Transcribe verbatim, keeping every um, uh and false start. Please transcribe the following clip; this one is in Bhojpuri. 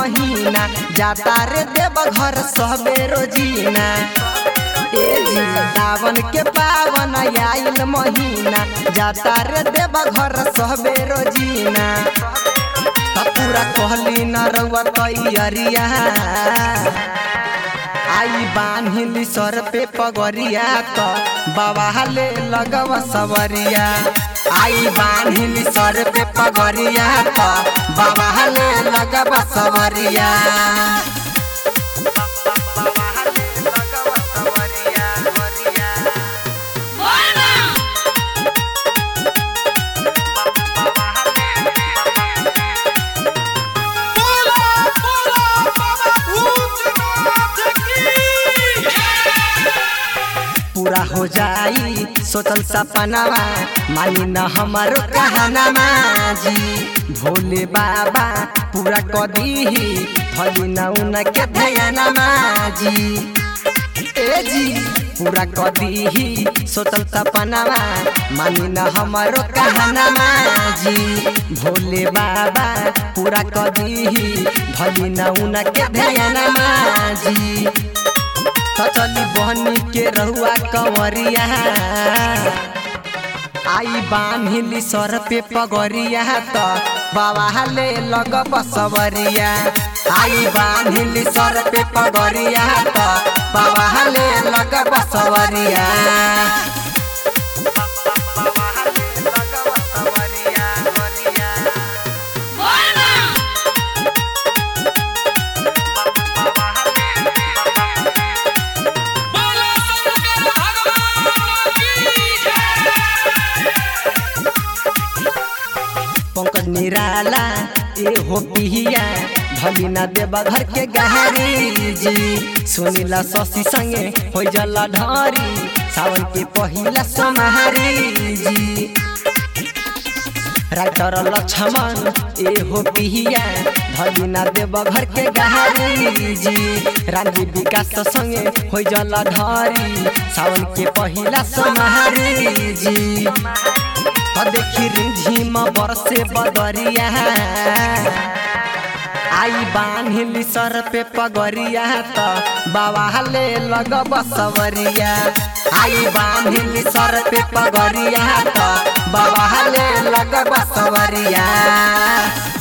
महीना जाता रे देव घर सबे रोजीना। ए जी सावन के पावन आइल महीना जाता रे देव घर सबे रोजीना। पूरा कहली न रउआ तैयारिया आई बान्हिली सर पे पगरिया त बाबा ले लगवा सवरिया। आई बान्हिली सर पे पगरिया त बाबा ले लगवा सवरिया। पूरा हो जाई सोचल सपनावा मानी न हमारो कहनामा जी। भोले बाबा पूरा कदी भली न उनके ध्यानमा जी। ए जी पूरा कदी सोचल सपनावा मानी न हमारो कहनामा जी। भोले बाबा पूरा कदी भली न उनके ध्यानमा जी। चली बहनी के रहुआ कंवरिया आई बान्हिली सर पे पगरिया त बाबा ले लगब सवरिया। आई बान्हिली सर पे पगरिया त बाबा ले लगब सवरिया। पंकज निराला ए हो पिहिया भली ना देवा घर के गहरी जी। सुनीला शशि संगे हो जला ढारी सावन के पहिला सोमहारी जी। राइटर लक्ष्मण ए हो पिहिया भली ना देवा घर के गहरी जी। रामजी विकास संगे हो जला ढारी सावन के पहिला सोमहारी जी। देखी रिझिम बरसे बदरिया आई बान्हिली सर पे पगरिया त बाबा ले लगब सवरिया। आई बान्हिली सर पे पगरिया त बाबा ले लगब सवरिया।